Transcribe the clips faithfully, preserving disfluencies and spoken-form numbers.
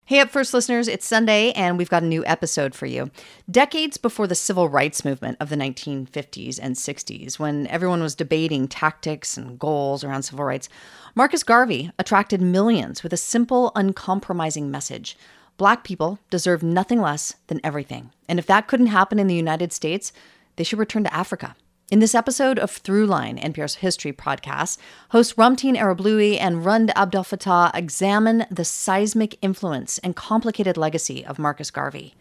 Hey, Up First listeners, it's Sunday, and we've got a new episode for you. Decades before the civil rights movement of the nineteen fifties and sixties, when everyone was debating tactics and goals around civil rights, Marcus Garvey attracted millions with a simple, uncompromising message. Black people deserve nothing less than everything. And if that couldn't happen in the United States, they should return to Africa. In this episode of Throughline, N P R's history podcast, hosts Ramtin Arablouei and Rund Abdelfatah examine the seismic influence and complicated legacy of Marcus Garvey.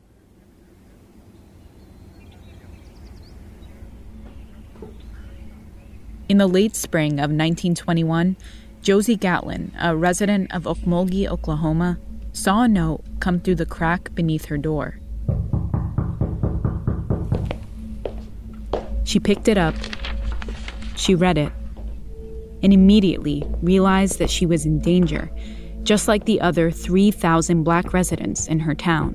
In the late spring of nineteen twenty-one, Josie Gatlin, a resident of Okmulgee, Oklahoma, saw a note come through the crack beneath her door. She picked it up, she read it, and immediately realized that she was in danger, just like the other three thousand Black residents in her town.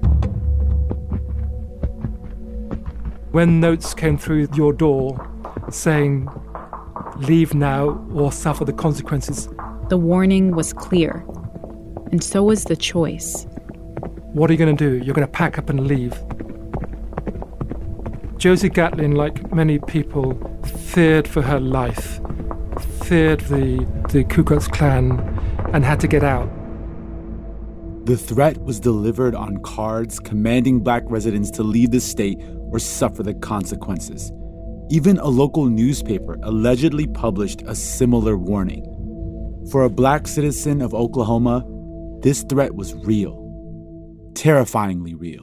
When notes came through your door saying, "Leave now or suffer the consequences," the warning was clear, and so was the choice. What are you going to do? You're going to pack up and leave. Josie Gatlin, like many people, feared for her life, feared the, the Ku Klux Klan, and had to get out. The threat was delivered on cards commanding Black residents to leave the state or suffer the consequences. Even a local newspaper allegedly published a similar warning. For a Black citizen of Oklahoma, this threat was real, terrifyingly real.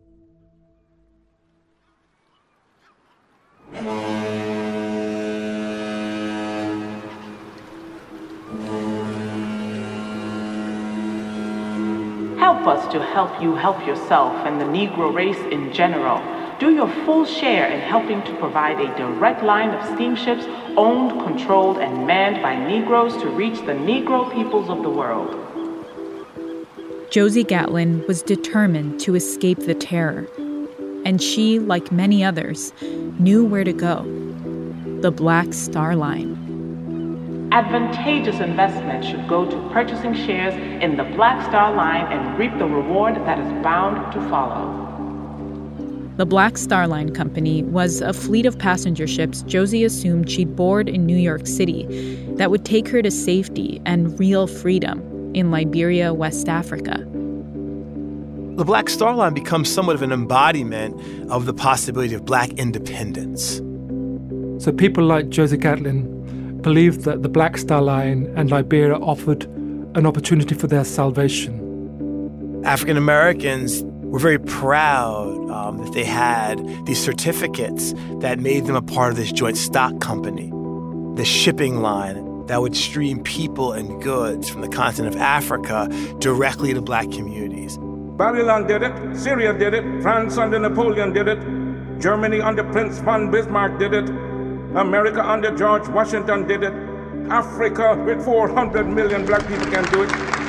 Help us to help you help yourself and the Negro race in general. Do your full share in helping to provide a direct line of steamships owned, controlled, and manned by Negroes to reach the Negro peoples of the world. Josie Gatlin was determined to escape the terror, and she, like many others, knew where to go: the Black Star Line. Advantageous investment should go to purchasing shares in the Black Star Line and reap the reward that is bound to follow. The Black Star Line Company was a fleet of passenger ships Josie assumed she'd board in New York City that would take her to safety and real freedom in Liberia, West Africa. The Black Star Line becomes somewhat of an embodiment of the possibility of Black independence. So people like Josie Gatlin believed that the Black Star Line and Liberia offered an opportunity for their salvation. African Americans were very proud um, that they had these certificates that made them a part of this joint stock company, the shipping line that would stream people and goods from the continent of Africa directly to Black communities. Babylon did it, Syria did it, France under Napoleon did it, Germany under Prince von Bismarck did it, America under George Washington did it, Africa with four hundred million Black people can do it.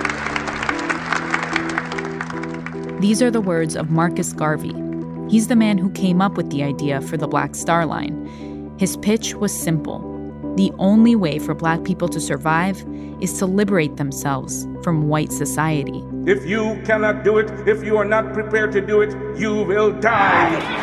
These are the words of Marcus Garvey. He's the man who came up with the idea for the Black Star Line. His pitch was simple. The only way for Black people to survive is to liberate themselves from white society. If you cannot do it, if you are not prepared to do it, you will die.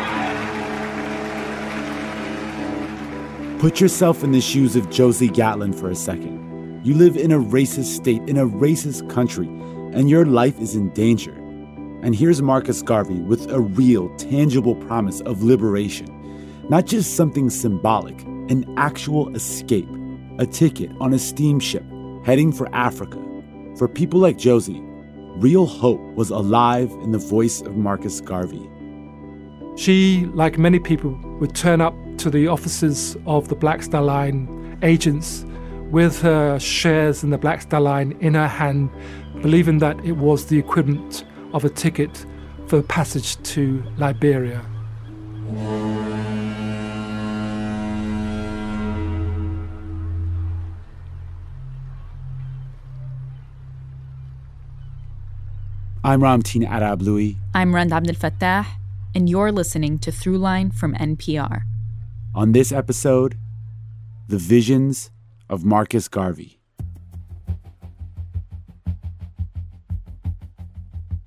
Put yourself in the shoes of Josie Gatlin for a second. You live in a racist state, in a racist country, and your life is in danger. And here's Marcus Garvey with a real, tangible promise of liberation. Not just something symbolic, an actual escape, a ticket on a steamship heading for Africa. For people like Josie, real hope was alive in the voice of Marcus Garvey. She, like many people, would turn up to the offices of the Black Star Line agents with her shares in the Black Star Line in her hand, believing that it was the equivalent of a ticket for passage to Liberia. I'm Ramtin Arablouei. I'm Rund Abdelfatah, and you're listening to Throughline from N P R. On this episode, the visions of Marcus Garvey.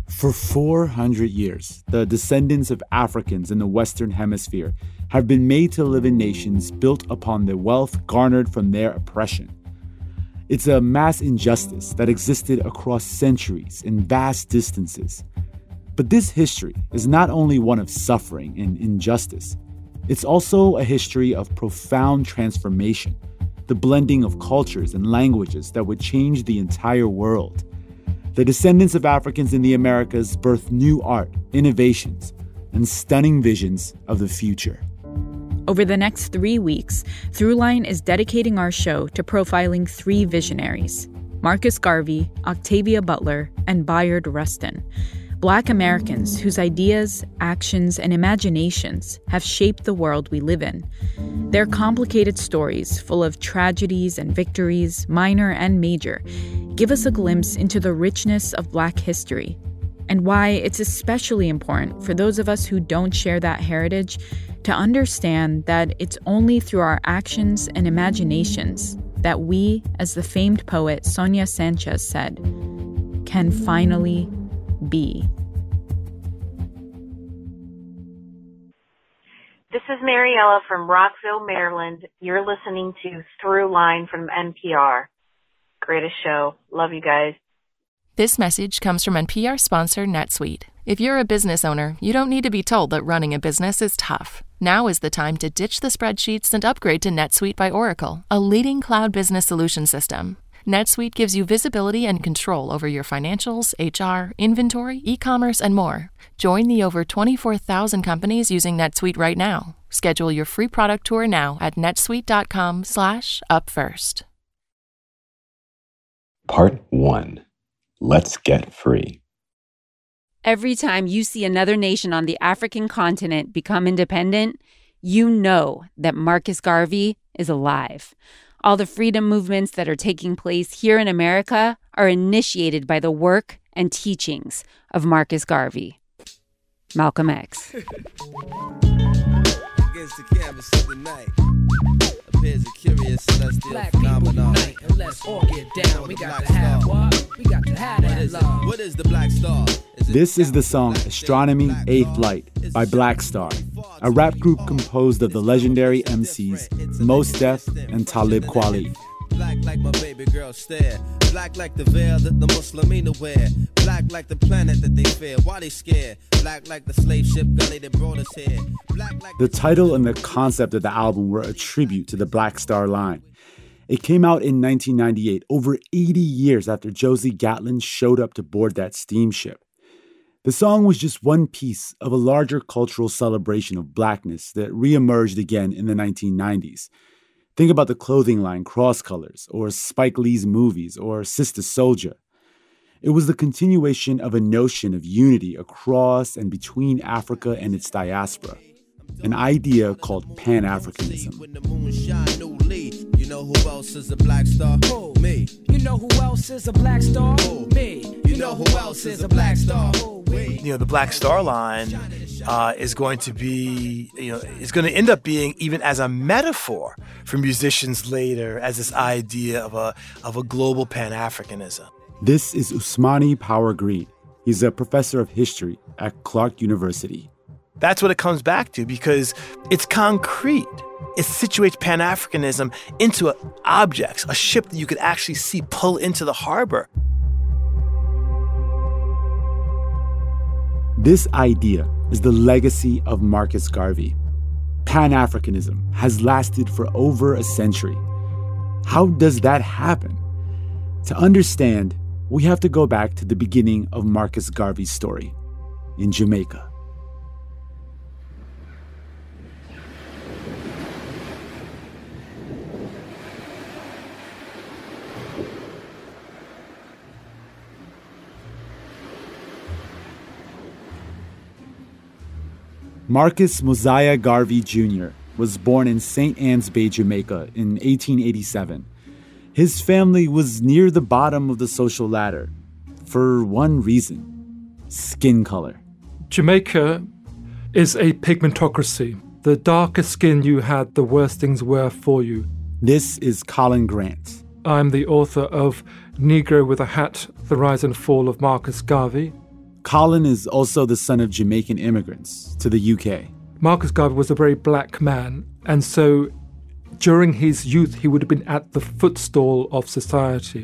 For four hundred years, the descendants of Africans in the Western Hemisphere have been made to live in nations built upon the wealth garnered from their oppression. It's a mass injustice that existed across centuries and vast distances. But this history is not only one of suffering and injustice. It's also a history of profound transformation, the blending of cultures and languages that would change the entire world. The descendants of Africans in the Americas birthed new art, innovations, and stunning visions of the future. Over the next three weeks, Throughline is dedicating our show to profiling three visionaries: Marcus Garvey, Octavia Butler, and Bayard Rustin. Black Americans whose ideas, actions, and imaginations have shaped the world we live in. Their complicated stories, full of tragedies and victories, minor and major, give us a glimpse into the richness of Black history and why it's especially important for those of us who don't share that heritage to understand that it's only through our actions and imaginations that we, as the famed poet Sonia Sanchez said, can finally be. This is Mariella from Rockville, Maryland. You're listening to Throughline from N P R. Greatest show. Love you guys. This message comes from N P R sponsor NetSuite. If you're a business owner, you don't need to be told that running a business is tough. Now is the time to ditch the spreadsheets and upgrade to NetSuite by Oracle, a leading cloud business solution system. NetSuite gives you visibility and control over your financials, H R, inventory, e-commerce, and more. Join the over twenty-four thousand companies using NetSuite right now. Schedule your free product tour now at netsuite.com slash upfirst. Part one. Let's get free. Every time you see another nation on the African continent become independent, you know that Marcus Garvey is alive. All the freedom movements that are taking place here in America are initiated by the work and teachings of Marcus Garvey. Malcolm X. Against the canvas of the night appears a curious celestial Black phenomenon. People unite and let's all get down. We got to have what? We got to have that love. What is the Black Star? This is the song Astronomy Eighth Light by Black Star, a rap group composed of the legendary M Cs Mos Def and Talib Kweli. Black like my baby girl stare. Black like the veil that the Muslimina wear. Black like the planet that they fear. Why they scared? Black like the slave ship gully that brought us here. Black like the title and the concept of the album were a tribute to the Black Star Line. It came out in nineteen ninety-eight, over eighty years after Josie Gatlin showed up to board that steamship. The song was just one piece of a larger cultural celebration of Blackness that reemerged again in the nineteen nineties. Think about the clothing line Cross Colors, or Spike Lee's movies, or Sister Souljah. It was the continuation of a notion of unity across and between Africa and its diaspora, an idea called Pan-Africanism. You know who else is a Black Star? Who? Me. You know who else is a Black Star? Who? Me. You know who else is a Black Star? You know, the Black Star Line uh, is going to be, you know, is going to end up being even as a metaphor for musicians later, as this idea of a of a global Pan-Africanism. This is Usmani Power Green. He's a professor of history at Clark University. That's what it comes back to, because it's concrete. It situates Pan-Africanism into a, objects, a ship that you could actually see pull into the harbor. This idea is the legacy of Marcus Garvey. Pan-Africanism has lasted for over a century. How does that happen? To understand, we have to go back to the beginning of Marcus Garvey's story in Jamaica. Marcus Mosiah Garvey Junior was born in Saint Anne's Bay, Jamaica in eighteen eighty-seven. His family was near the bottom of the social ladder for one reason: skin color. Jamaica is a pigmentocracy. The darker skin you had, the worse things were for you. This is Colin Grant. I'm the author of Negro with a Hat, The Rise and Fall of Marcus Garvey. Colin is also the son of Jamaican immigrants to the U K. Marcus Garvey was a very black man, and so during his youth, he would have been at the footstool of society.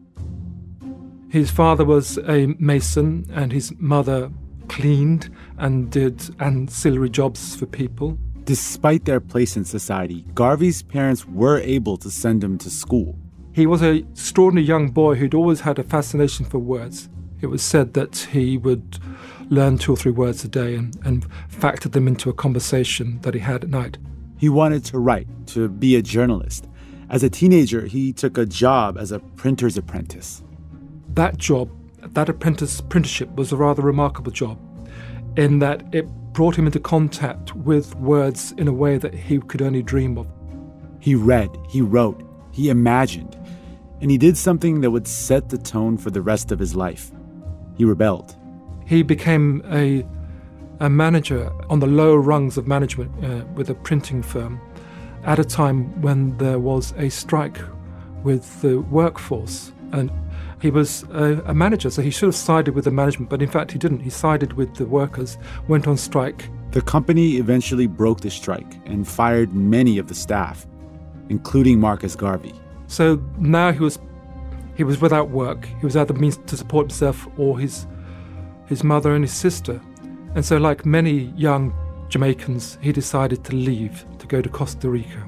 His father was a mason, and his mother cleaned and did ancillary jobs for people. Despite their place in society, Garvey's parents were able to send him to school. He was an extraordinary young boy who'd always had a fascination for words. It was said that he would learn two or three words a day and, and factor them into a conversation that he had at night. He wanted to write, to be a journalist. As a teenager, he took a job as a printer's apprentice. That job, that apprentice apprenticeship, was a rather remarkable job in that it brought him into contact with words in a way that he could only dream of. He read, he wrote, he imagined, and he did something that would set the tone for the rest of his life. He rebelled. He became a, a manager on the lower rungs of management uh, with a printing firm at a time when there was a strike with the workforce. And he was a, a manager, so he should have sided with the management, but in fact he didn't. He sided with the workers, went on strike. The company eventually broke the strike and fired many of the staff, including Marcus Garvey. So now he was he was without work. He was without the means to support himself or his his mother and his sister. And so, like many young Jamaicans, he decided to leave, to go to Costa Rica.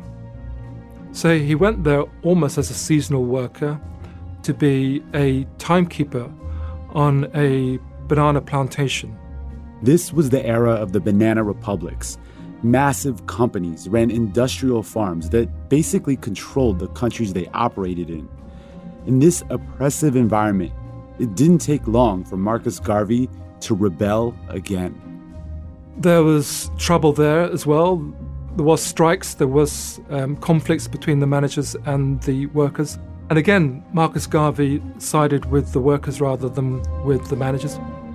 So he went there almost as a seasonal worker, to be a timekeeper on a banana plantation. This was the era of the banana republics. Massive companies ran industrial farms that basically controlled the countries they operated in. In this oppressive environment, it didn't take long for Marcus Garvey to rebel again. There was trouble there as well. There was strikes, there was um, conflicts between the managers and the workers. And again, Marcus Garvey sided with the workers rather than with the managers.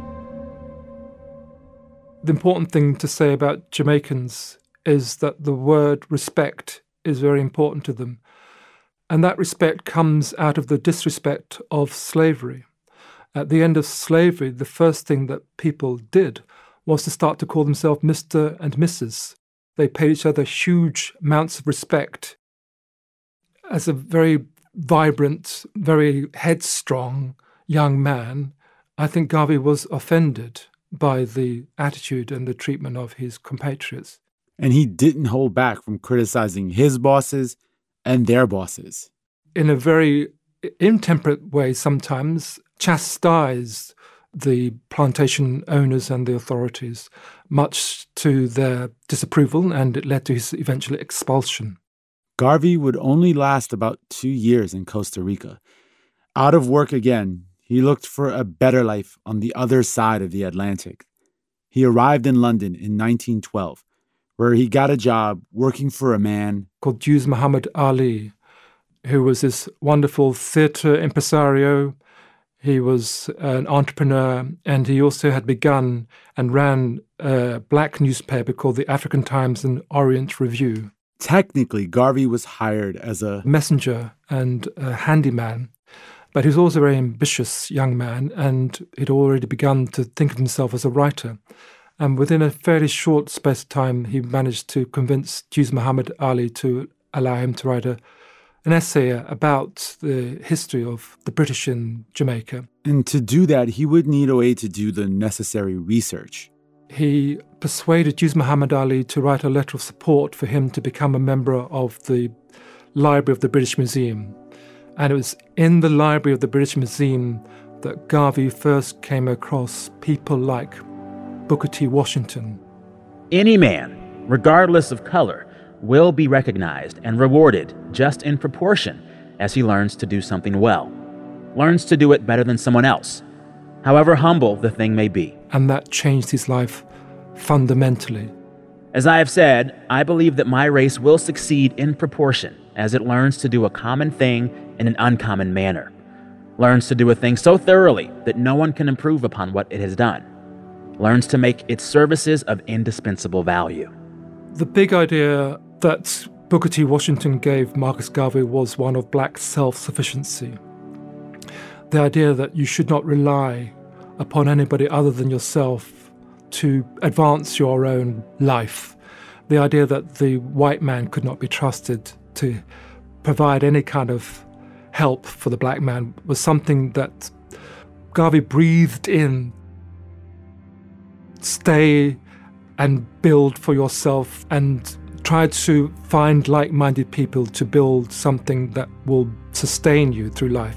The important thing to say about Jamaicans is that the word respect is very important to them. And that respect comes out of the disrespect of slavery. At the end of slavery, the first thing that people did was to start to call themselves Mister and Missus They paid each other huge amounts of respect. As a very vibrant, very headstrong young man, I think Garvey was offended by the attitude and the treatment of his compatriots. And he didn't hold back from criticizing his bosses and their bosses. In a very intemperate way sometimes, chastised the plantation owners and the authorities, much to their disapproval, and it led to his eventual expulsion. Garvey would only last about two years in Costa Rica. Out of work again, he looked for a better life on the other side of the Atlantic. He arrived in London in nineteen twelve, where he got a job working for a man called Juz Muhammad Ali, who was this wonderful theatre impresario. He was an entrepreneur, and he also had begun and ran a black newspaper called the African Times and Orient Review. Technically, Garvey was hired as a messenger and a handyman, but he was also a very ambitious young man, and he'd already begun to think of himself as a writer. And within a fairly short space of time, he managed to convince Juz Muhammad Ali to allow him to write a, an essay about the history of the British in Jamaica. And to do that, he would need a way to do the necessary research. He persuaded Juz Muhammad Ali to write a letter of support for him to become a member of the Library of the British Museum. And it was in the Library of the British Museum that Garvey first came across people like Booker T. Washington. Any man, regardless of color, will be recognized and rewarded just in proportion as he learns to do something well, learns to do it better than someone else, however humble the thing may be. And that changed his life fundamentally. As I have said, I believe that my race will succeed in proportion as it learns to do a common thing in an uncommon manner, learns to do a thing so thoroughly that no one can improve upon what it has done, learns to make its services of indispensable value. The big idea that Booker T. Washington gave Marcus Garvey was one of black self-sufficiency. The idea that you should not rely upon anybody other than yourself to advance your own life. The idea that the white man could not be trusted to provide any kind of help for the black man was something that Garvey breathed in. Stay and build for yourself and try to find like-minded people to build something that will sustain you through life.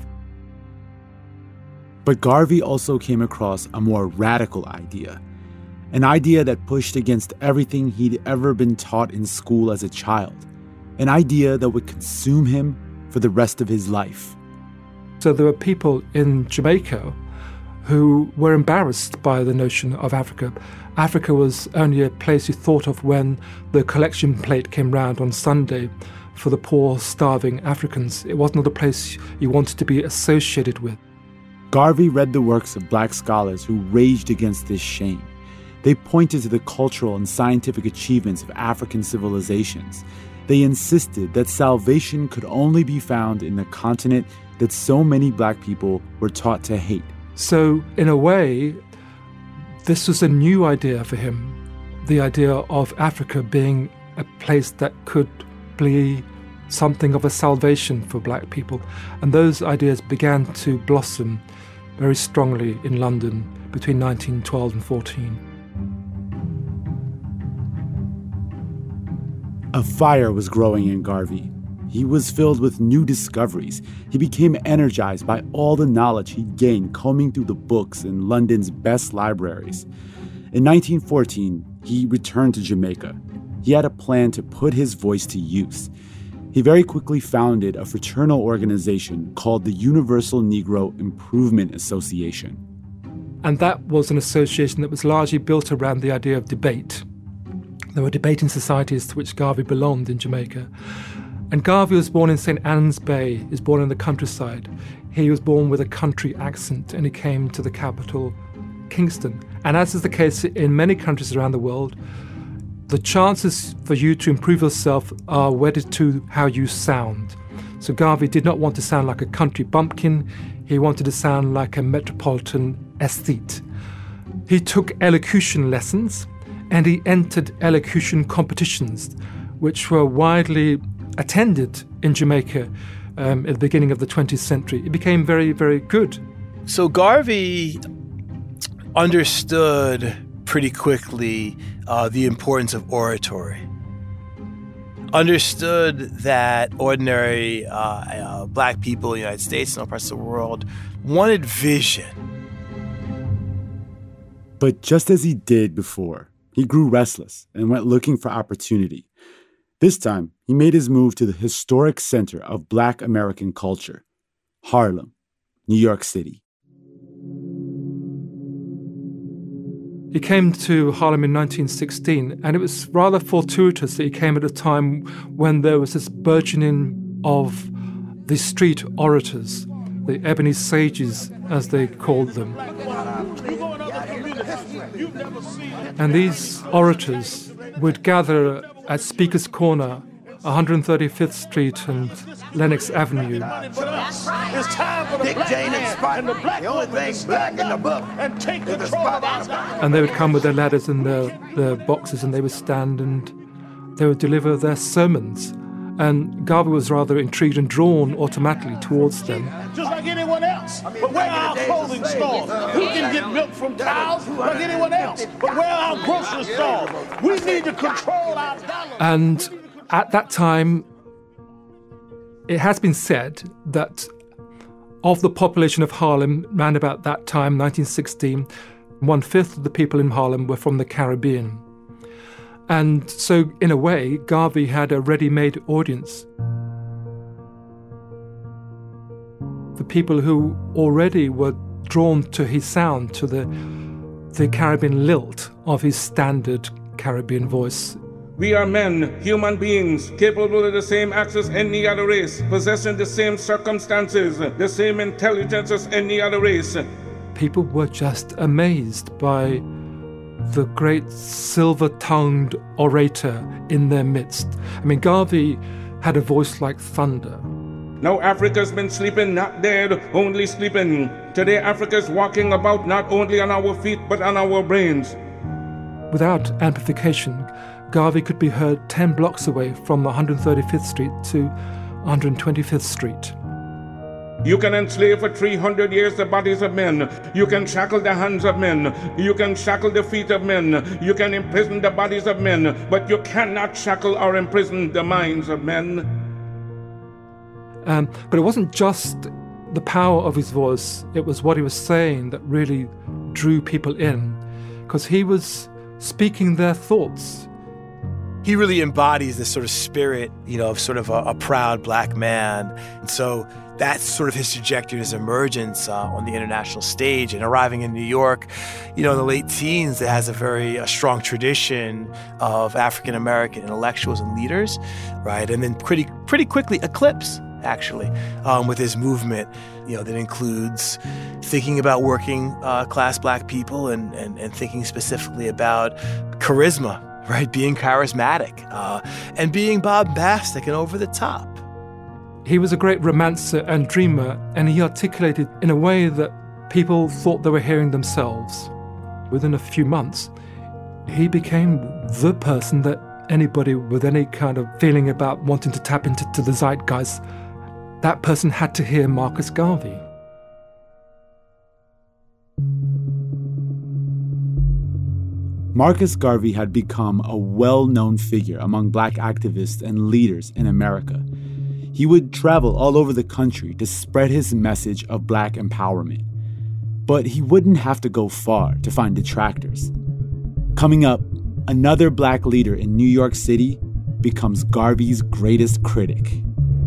But Garvey also came across a more radical idea, an idea that pushed against everything he'd ever been taught in school as a child, an idea that would consume him for the rest of his life. So there were people in Jamaica who were embarrassed by the notion of Africa. Africa was only a place you thought of when the collection plate came round on Sunday for the poor, starving Africans. It was not a place you wanted to be associated with. Garvey read the works of black scholars who raged against this shame. They pointed to the cultural and scientific achievements of African civilizations. They insisted that salvation could only be found in the continent that so many black people were taught to hate. So, in a way, this was a new idea for him, the idea of Africa being a place that could be something of a salvation for black people. And those ideas began to blossom very strongly in London between nineteen twelve and fourteen. A fire was growing in Garvey. He was filled with new discoveries. He became energized by all the knowledge he'd gained combing through the books in London's best libraries. In nineteen fourteen, he returned to Jamaica. He had a plan to put his voice to use. He very quickly founded a fraternal organization called the Universal Negro Improvement Association. And that was an association that was largely built around the idea of debate. There were debating societies to which Garvey belonged in Jamaica. And Garvey was born in Saint Ann's Bay. He was born in the countryside. He was born with a country accent, and he came to the capital, Kingston. And as is the case in many countries around the world, the chances for you to improve yourself are wedded to how you sound. So Garvey did not want to sound like a country bumpkin. He wanted to sound like a metropolitan aesthete. He took elocution lessons, and he entered elocution competitions, which were widely attended in Jamaica um, at the beginning of the twentieth century. It became very, very good. So Garvey understood pretty quickly uh, the importance of oratory. Understood that ordinary uh, uh, black people in the United States and all parts of the world wanted vision. But just as he did before, he grew restless and went looking for opportunity. This time, he made his move to the historic center of Black American culture, Harlem, New York City. He came to Harlem in nineteen sixteen, and it was rather fortuitous that he came at a time when there was this burgeoning of the street orators, the ebony sages, as they called them. And these orators would gather at Speaker's Corner, one hundred thirty-fifth Street and Lenox Avenue. It's time for the black man and the black the only thing black in the book and take control of our lives. And they would come with their ladders and their, their boxes, and they would stand and they would deliver their sermons. And Garvey was rather intrigued and drawn automatically towards them. Just like anyone else. But where are our clothing stores? We can get milk from cows like anyone else. But where are our grocery stores? We need to control our dollars. And at that time, it has been said that of the population of Harlem, around about that time, nineteen sixteen, one-fifth of the people in Harlem were from the Caribbean. And so, in a way, Garvey had a ready-made audience. The people who already were drawn to his sound, to the, the Caribbean lilt of his standard Caribbean voice. We are men, human beings, capable of the same acts as any other race, possessing the same circumstances, the same intelligence as any other race. People were just amazed by the great silver-tongued orator in their midst. I mean, Garvey had a voice like thunder. Now Africa's been sleeping, not dead, only sleeping. Today Africa's walking about not only on our feet, but on our brains. Without amplification, Garvey could be heard ten blocks away from one hundred thirty-fifth Street to one hundred twenty-fifth Street. You can enslave for three hundred years the bodies of men. You can shackle the hands of men. You can shackle the feet of men. You can imprison the bodies of men. But you cannot shackle or imprison the minds of men. Um, but it wasn't just the power of his voice. It was what he was saying that really drew people in, because he was speaking their thoughts. He really embodies this sort of spirit, you know, of sort of a, a proud black man. And so that's sort of his trajectory, his emergence uh, on the international stage and arriving in New York, you know, in the late teens. That has a very uh, strong tradition of African-American intellectuals and leaders, right? And then pretty pretty quickly eclipse, actually, um, with his movement, you know, that includes thinking about working uh, class black people and, and, and thinking specifically about charisma, right? Being charismatic uh, and being bombastic and over the top. He was a great romancer and dreamer, and he articulated in a way that people thought they were hearing themselves. Within a few months, he became the person that anybody with any kind of feeling about wanting to tap into to the zeitgeist, that person had to hear Marcus Garvey. Marcus Garvey had become a well-known figure among black activists and leaders in America. He would travel all over the country to spread his message of black empowerment. But he wouldn't have to go far to find detractors. Coming up, another black leader in New York City becomes Garvey's greatest critic.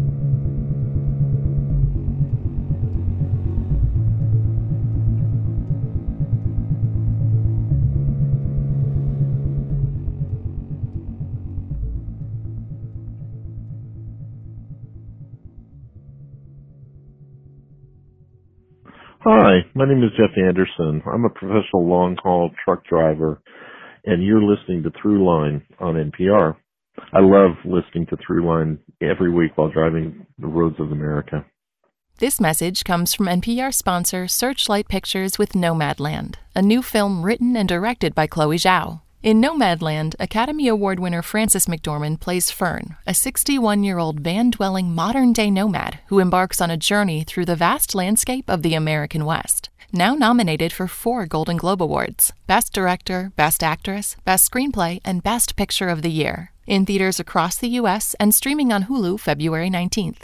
Hi, my name is Jeff Anderson. I'm a professional long-haul truck driver, and you're listening to Throughline on N P R. I love listening to Throughline every week while driving the roads of America. This message comes from N P R sponsor Searchlight Pictures with Nomadland, a new film written and directed by Chloe Zhao. In Nomadland, Academy Award winner Frances McDormand plays Fern, a sixty-one-year-old van-dwelling modern-day nomad who embarks on a journey through the vast landscape of the American West. Now nominated for four Golden Globe Awards: Best Director, Best Actress, Best Screenplay, and Best Picture of the Year. In theaters across the U S and streaming on Hulu February nineteenth.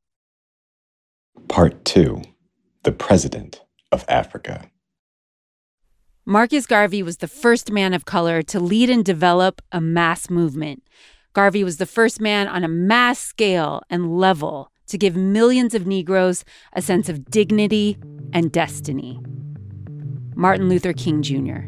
Part two, The President of Africa. Marcus Garvey was the first man of color to lead and develop a mass movement. Garvey was the first man on a mass scale and level to give millions of Negroes a sense of dignity and destiny. Martin Luther King Junior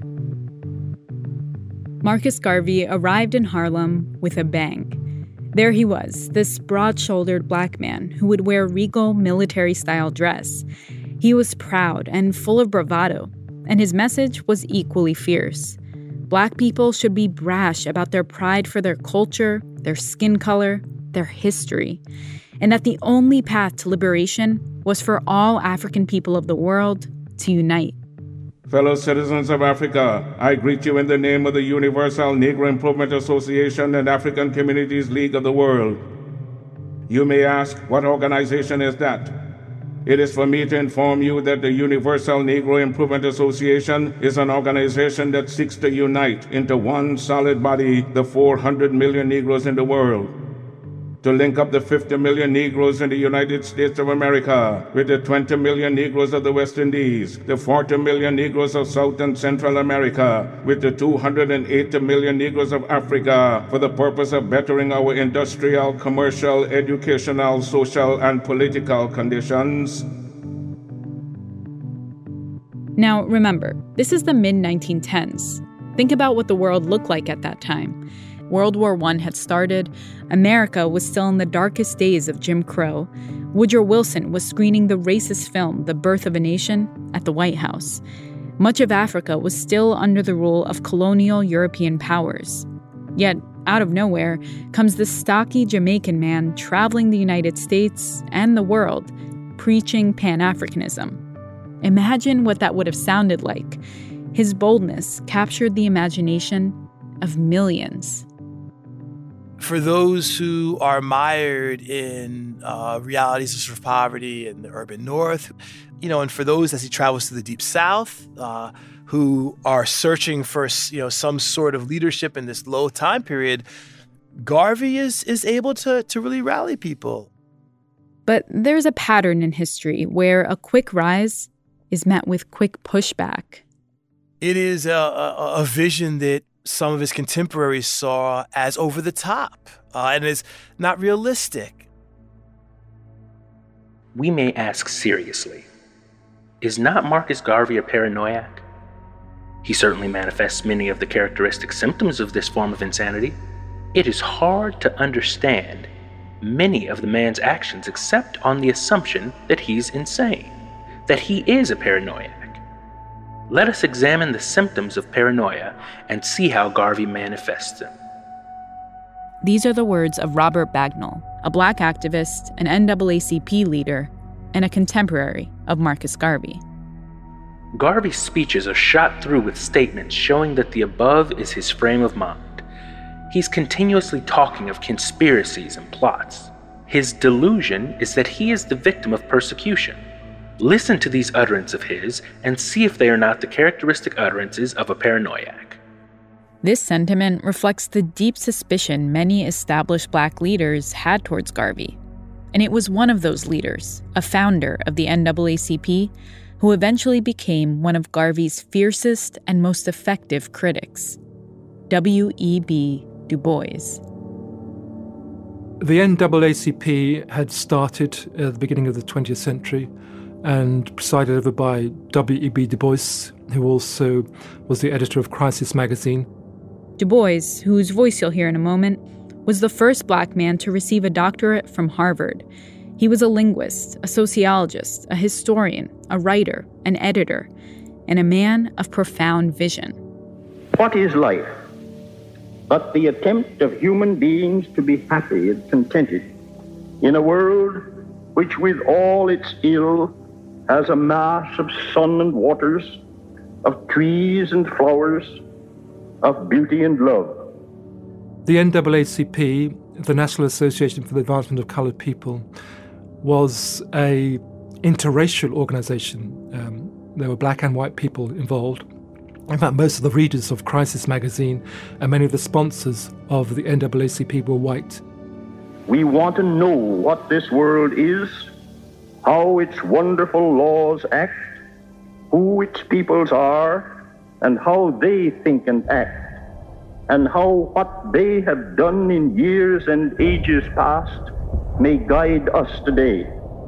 Marcus Garvey arrived in Harlem with a bang. There he was, this broad-shouldered black man who would wear regal military-style dress. He was proud and full of bravado, and his message was equally fierce. Black people should be brash about their pride for their culture, their skin color, their history, and that the only path to liberation was for all African people of the world to unite. Fellow citizens of Africa, I greet you in the name of the Universal Negro Improvement Association and African Communities League of the World. You may ask, what organization is that? It is for me to inform you that the Universal Negro Improvement Association is an organization that seeks to unite into one solid body the four hundred million Negroes in the world, to link up the fifty million Negroes in the United States of America with the twenty million Negroes of the West Indies, the forty million Negroes of South and Central America with the two hundred eighty million Negroes of Africa for the purpose of bettering our industrial, commercial, educational, social, and political conditions. Now, remember, this is the mid nineteen tens. Think about what the world looked like at that time. World War One had started. America was still in the darkest days of Jim Crow. Woodrow Wilson was screening the racist film The Birth of a Nation at the White House. Much of Africa was still under the rule of colonial European powers. Yet, out of nowhere, comes this stocky Jamaican man traveling the United States and the world, preaching Pan-Africanism. Imagine what that would have sounded like. His boldness captured the imagination of millions. For those who are mired in uh, realities of sort of poverty in the urban north, you know, and for those as he travels to the deep south, uh, who are searching for, you know, some sort of leadership in this low time period, Garvey is is able to to really rally people. But there's a pattern in history where a quick rise is met with quick pushback. It is a, a, a vision that some of his contemporaries saw as over the top uh, and is not realistic. We may ask seriously, is not Marcus Garvey a paranoiac? He certainly manifests many of the characteristic symptoms of this form of insanity. It is hard to understand many of the man's actions except on the assumption that he's insane, that he is a paranoiac. Let us examine the symptoms of paranoia and see how Garvey manifests them. These are the words of Robert Bagnall, a Black activist, an N double A C P leader, and a contemporary of Marcus Garvey. Garvey's speeches are shot through with statements showing that the above is his frame of mind. He's continuously talking of conspiracies and plots. His delusion is that he is the victim of persecution. Listen to these utterances of his and see if they are not the characteristic utterances of a paranoiac. This sentiment reflects the deep suspicion many established Black leaders had towards Garvey. And it was one of those leaders, a founder of the N double A C P, who eventually became one of Garvey's fiercest and most effective critics, W E B Du Bois. The N double A C P had started at the beginning of the twentieth century and presided over by W E B Du Bois, who also was the editor of Crisis magazine. Du Bois, whose voice you'll hear in a moment, was the first Black man to receive a doctorate from Harvard. He was a linguist, a sociologist, a historian, a writer, an editor, and a man of profound vision. What is life but the attempt of human beings to be happy and contented in a world which with all its ill has a mass of sun and waters, of trees and flowers, of beauty and love? The N double A C P, the National Association for the Advancement of Coloured People, was a interracial organization. Um, there were Black and white people involved. In fact, most of the readers of Crisis magazine and many of the sponsors of the N double A C P were white. We want to know what this world is, how its wonderful laws act, who its peoples are, and how they think and act, and how what they have done in years and ages past may guide us today.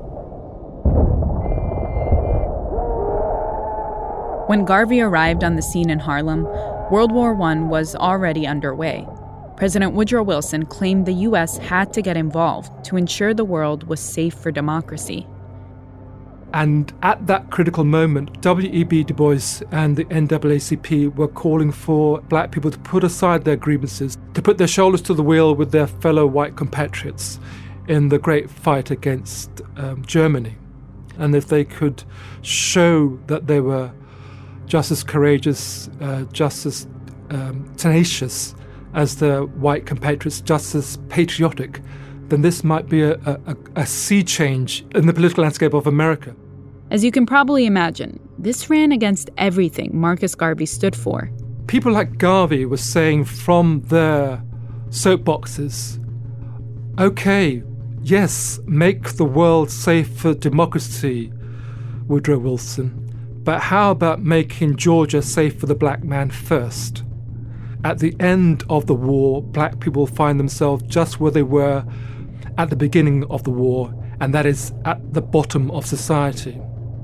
When Garvey arrived on the scene in Harlem, World War One was already underway. President Woodrow Wilson claimed the U S had to get involved to ensure the world was safe for democracy. And at that critical moment, W E B Du Bois and the N double A C P were calling for Black people to put aside their grievances, to put their shoulders to the wheel with their fellow white compatriots in the great fight against um, Germany. And if they could show that they were just as courageous, uh, just as um, tenacious as their white compatriots, just as patriotic, then this might be a, a, a sea change in the political landscape of America. As you can probably imagine, this ran against everything Marcus Garvey stood for. People like Garvey were saying from their soapboxes, okay, yes, make the world safe for democracy, Woodrow Wilson, but how about making Georgia safe for the Black man first? At the end of the war, Black people find themselves just where they were at the beginning of the war, and that is at the bottom of society.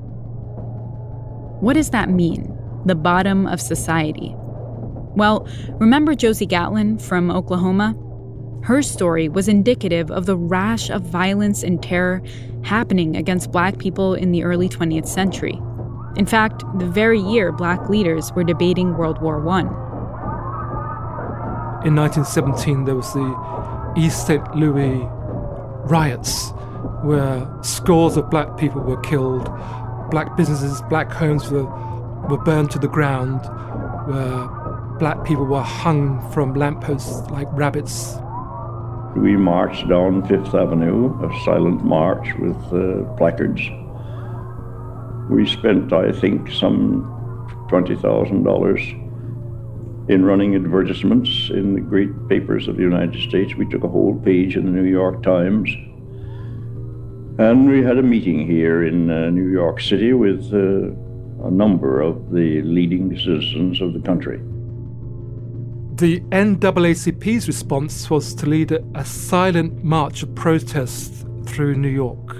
What does that mean, the bottom of society? Well, remember Josie Gatlin from Oklahoma? Her story was indicative of the rash of violence and terror happening against Black people in the early twentieth century. In fact, the very year Black leaders were debating World War One. in nineteen seventeen, there was the East Saint Louis riots, where scores of black people were killed, black businesses, black homes were, were burned to the ground, where black people were hung from lampposts like rabbits. We marched down Fifth Avenue, a silent march with uh, placards. We spent, I think, some twenty thousand dollars in running advertisements in the great papers of the United States. We took a whole page in the New York Times. And we had a meeting here in uh, New York City with uh, a number of the leading citizens of the country. The N double A C P's response was to lead a, a silent march of protests through New York.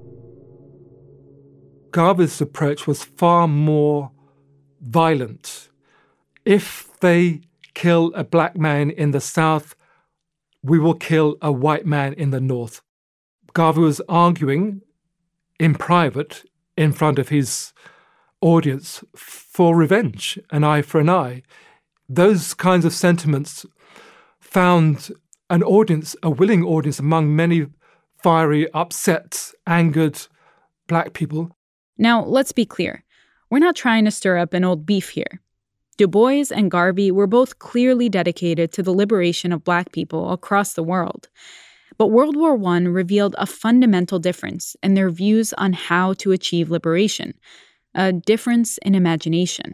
Garvey's approach was far more violent. If they kill a black man in the South, we will kill a white man in the North. Garvey was arguing in private, in front of his audience, for revenge, an eye for an eye. Those kinds of sentiments found an audience, a willing audience among many fiery, upset, angered black people. Now, let's be clear. We're not trying to stir up an old beef here. Du Bois and Garvey were both clearly dedicated to the liberation of black people across the world. But World War One revealed a fundamental difference in their views on how to achieve liberation, a difference in imagination.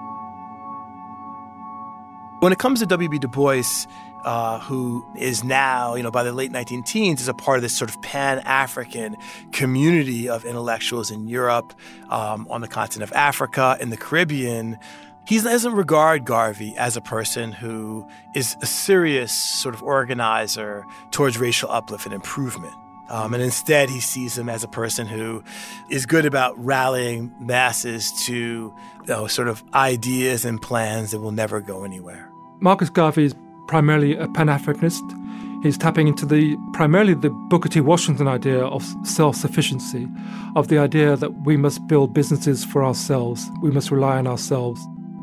When it comes to W B Du Bois, uh, who is now, you know, by the late nineteen teens, is a part of this sort of Pan-African community of intellectuals in Europe, um, on the continent of Africa, in the Caribbean, he doesn't regard Garvey as a person who is a serious sort of organizer towards racial uplift and improvement. Um, and instead, he sees him as a person who is good about rallying masses to, you know, sort of ideas and plans that will never go anywhere. Marcus Garvey is primarily a Pan-Africanist. He's tapping into the primarily the Booker T. Washington idea of self-sufficiency, of the idea that we must build businesses for ourselves, we must rely on ourselves.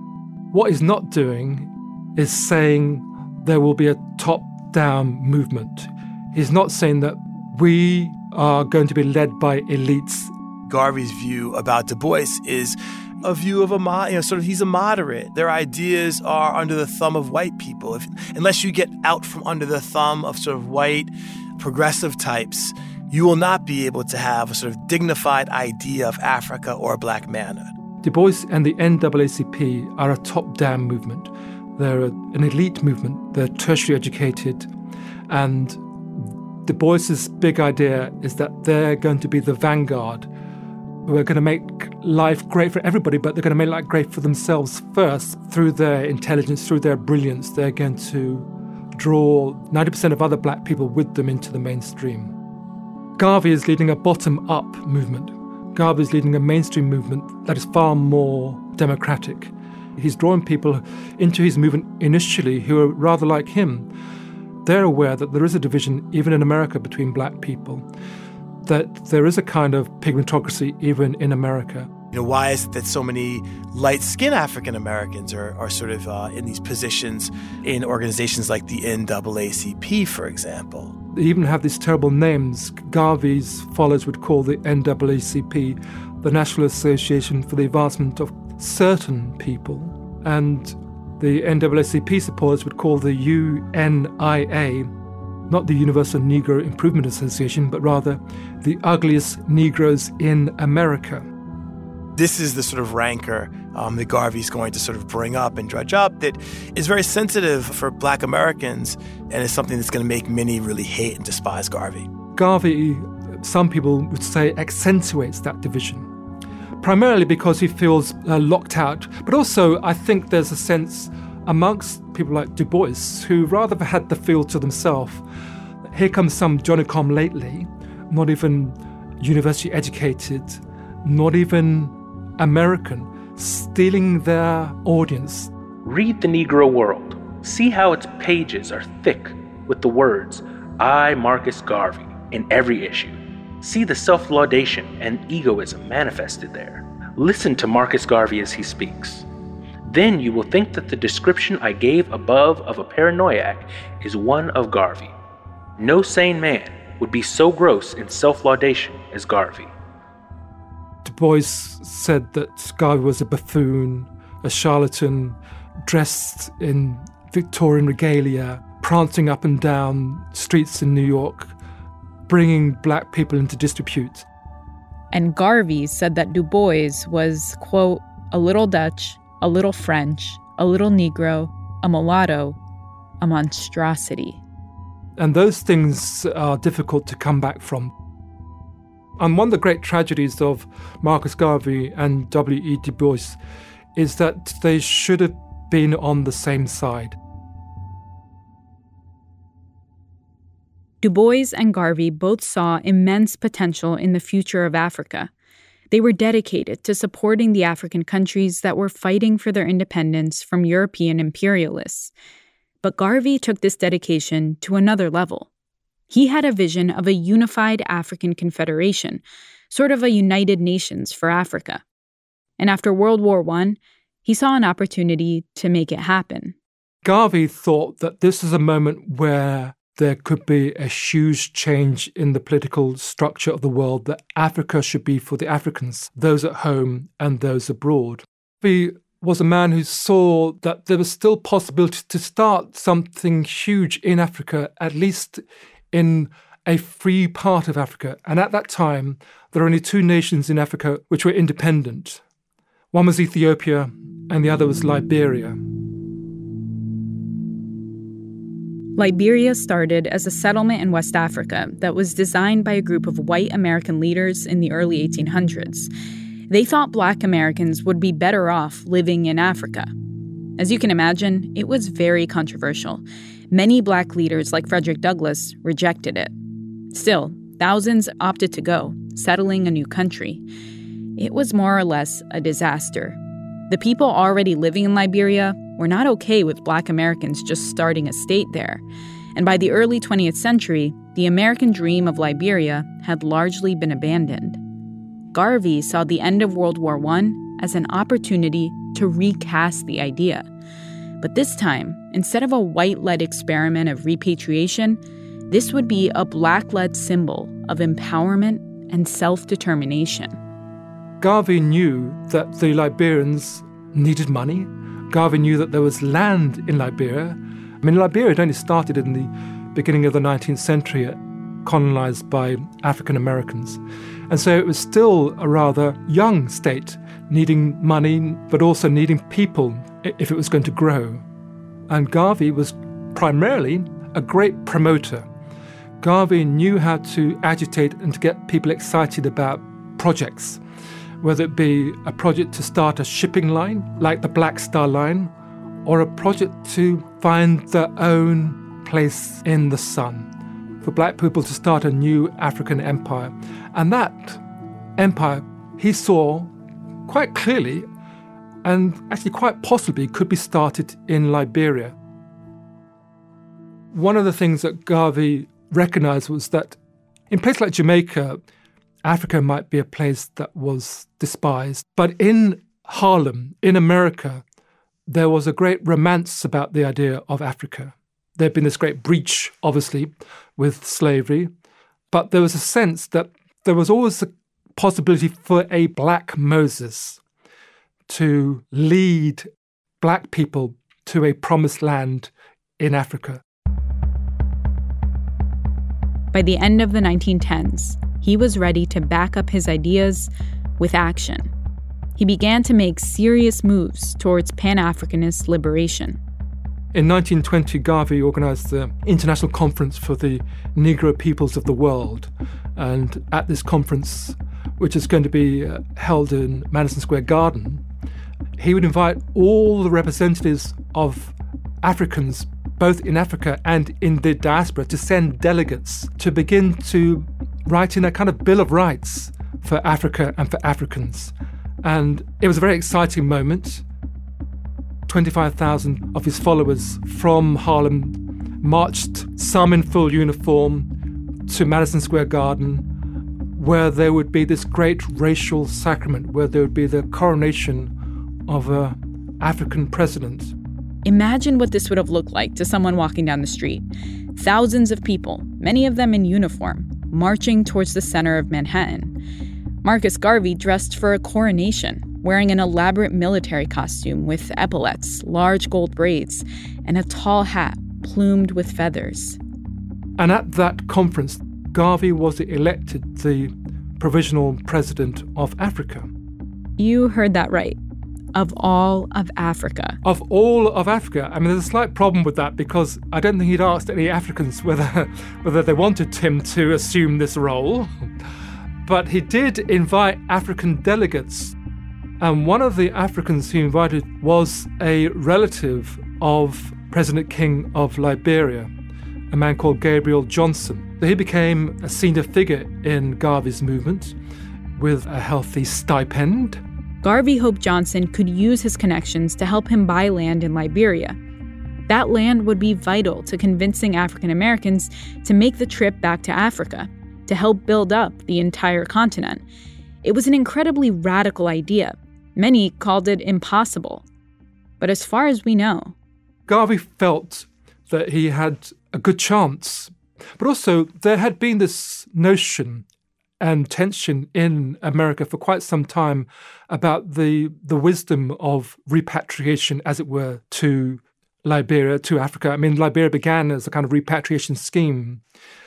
What he's not doing is saying there will be a top-down movement. He's not saying that we are going to be led by elites. Garvey's view about Du Bois is a view of a, mo- you know, sort of he's a moderate. Their ideas are under the thumb of white people. If, unless you get out from under the thumb of sort of white progressive types, you will not be able to have a sort of dignified idea of Africa or black manhood. Du Bois and the N double A C P are a top-down movement. They're a, an elite movement. They're tertiary educated. And Du Bois's big idea is that they're going to be the vanguard who are going to make life great for everybody, but they're going to make life great for themselves first. Through their intelligence, through their brilliance, they're going to draw ninety percent of other black people with them into the mainstream. Garvey is leading a bottom-up movement. Garvey is leading a mainstream movement that is far more democratic. He's drawing people into his movement initially who are rather like him. They're aware that there is a division, even in America, between black people, that there is a kind of pigmentocracy even in America. You know, why is it that so many light-skinned African Americans are, are sort of uh, in these positions in organizations like the N double A C P, for example? They even have these terrible names. Garvey's followers would call the N double A C P the National Association for the Advancement of Certain People. And the N double A C P supporters would call the U N I A, not the Universal Negro Improvement Association, but rather the ugliest Negroes in America. This is the sort of rancor um, that Garvey's going to sort of bring up and dredge up that is very sensitive for black Americans and is something that's going to make many really hate and despise Garvey. Garvey, some people would say, accentuates that division, primarily because he feels uh, locked out. But also, I think there's a sense amongst people like Du Bois who rather have had the field to themselves. Here comes some Johnny-come-lately, not even university educated, not even American, stealing their audience. Read the Negro World. See how its pages are thick with the words, I, Marcus Garvey, in every issue. See the self-laudation and egoism manifested there. Listen to Marcus Garvey as he speaks. then you will think that the description I gave above of a paranoiac is one of Garvey. No sane man would be so gross in self-laudation as Garvey. Du Bois said that Garvey was a buffoon, a charlatan, dressed in Victorian regalia, prancing up and down streets in New York, bringing black people into disrepute. And Garvey said that Du Bois was, quote, a little Dutch, a little French, a little Negro, a mulatto, a monstrosity. And those things are difficult to come back from. And one of the great tragedies of Marcus Garvey and W E Du Bois is that they should have been on the same side. Du Bois and Garvey both saw immense potential in the future of Africa. They were dedicated to supporting the African countries that were fighting for their independence from European imperialists. But Garvey took this dedication to another level. He had a vision of a unified African confederation, sort of a United Nations for Africa. And after World War One, he saw an opportunity to make it happen. Garvey thought that this is a moment where there could be a huge change in the political structure of the world, that Africa should be for the Africans, those at home and those abroad. He was a man who saw that there was still possibility to start something huge in Africa, at least in a free part of Africa. And at that time, there were only two nations in Africa which were independent. One was Ethiopia and the other was Liberia. Liberia started as a settlement in West Africa that was designed by a group of white American leaders in the early eighteen hundreds. They thought Black Americans would be better off living in Africa. As you can imagine, it was very controversial. Many Black leaders like Frederick Douglass rejected it. Still, thousands opted to go, settling a new country. It was more or less a disaster. The people already living in Liberia were not okay with Black Americans just starting a state there. And by the early twentieth century, the American dream of Liberia had largely been abandoned. Garvey saw the end of World War One as an opportunity to recast the idea. But this time, instead of a white-led experiment of repatriation, this would be a Black-led symbol of empowerment and self-determination. Garvey knew that the Liberians needed money. Garvey knew that there was land in Liberia. I mean, Liberia had only started in the beginning of the nineteenth century, colonized by African Americans. And so it was still a rather young state, needing money, but also needing people if it was going to grow. And Garvey was primarily a great promoter. Garvey knew how to agitate and to get people excited about projects, whether it be a project to start a shipping line, like the Black Star Line, or a project to find their own place in the sun, for black people to start a new African empire. And that empire, he saw quite clearly, and actually quite possibly could be started in Liberia. One of the things that Garvey recognized was that in places like Jamaica, Africa might be a place that was despised. But in Harlem, in America, there was a great romance about the idea of Africa. There had been this great breach, obviously, with slavery, but there was a sense that there was always a possibility for a Black Moses to lead Black people to a promised land in Africa. By the end of the nineteen tens, he was ready to back up his ideas with action. He began to make serious moves towards Pan-Africanist liberation. In nineteen twenty, Garvey organized the International Conference for the Negro Peoples of the World. And at this conference, which is going to be uh, held in Madison Square Garden, he would invite all the representatives of Africans, both in Africa and in the diaspora, to send delegates to begin to write in a kind of Bill of Rights for Africa and for Africans. And it was a very exciting moment. twenty-five thousand of his followers from Harlem marched, some in full uniform, to Madison Square Garden, where there would be this great racial sacrament, where there would be the coronation of a African president. Imagine what this would have looked like to someone walking down the street. Thousands of people, many of them in uniform, marching towards the center of Manhattan. Marcus Garvey dressed for a coronation, wearing an elaborate military costume with epaulets, large gold braids, and a tall hat plumed with feathers. And at that conference, Garvey was elected the provisional president of Africa. You heard that right. Of all of Africa. Of all of Africa. I mean, there's a slight problem with that because I don't think he'd asked any Africans whether whether they wanted him to assume this role. But he did invite African delegates. And one of the Africans he invited was a relative of President King of Liberia, a man called Gabriel Johnson. He became a senior figure in Garvey's movement with a healthy stipend. Garvey hoped Johnson could use his connections to help him buy land in Liberia. That land would be vital to convincing African Americans to make the trip back to Africa, to help build up the entire continent. It was an incredibly radical idea. Many called it impossible. But as far as we know, Garvey felt that he had a good chance. But also, there had been this notion and tension in America for quite some time about the the wisdom of repatriation, as it were, to Liberia, to Africa. I mean, Liberia began as a kind of repatriation scheme.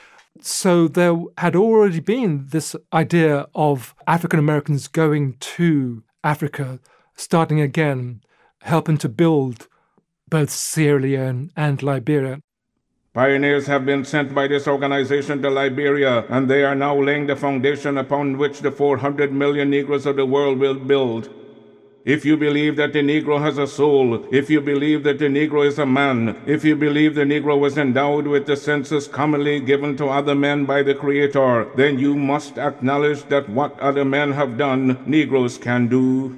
So there had already been this idea of African Americans going to Africa, starting again, helping to build both Sierra Leone and Liberia. Pioneers have been sent by this organization to Liberia, and they are now laying the foundation upon which the four hundred million Negroes of the world will build. If you believe that the Negro has a soul, if you believe that the Negro is a man, if you believe the Negro was endowed with the senses commonly given to other men by the Creator, then you must acknowledge that what other men have done, Negroes can do.